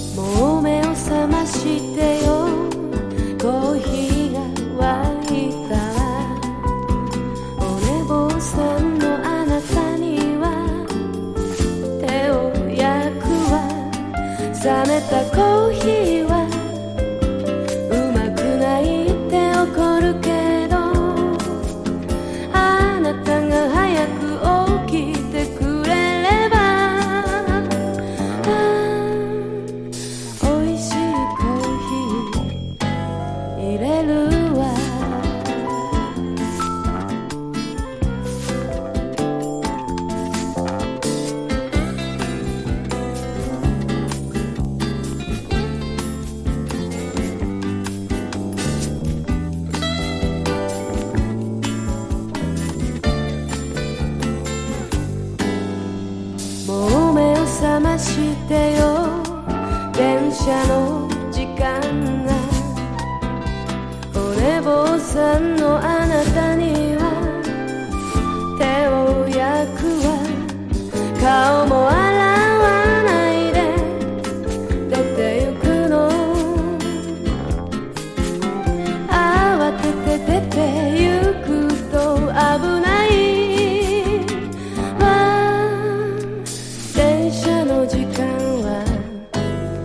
もう目を覚ましてよ、コーヒーが沸いたら、お寝坊さんのあなたには手を焼くわ。冷めたコーヒーはうまくないって怒るけど、あなたが早く起きてくれれば、おいしいコーヒー入れるわ。もう目を覚ましてよ、電車の時間が、お寝坊さんのあなたに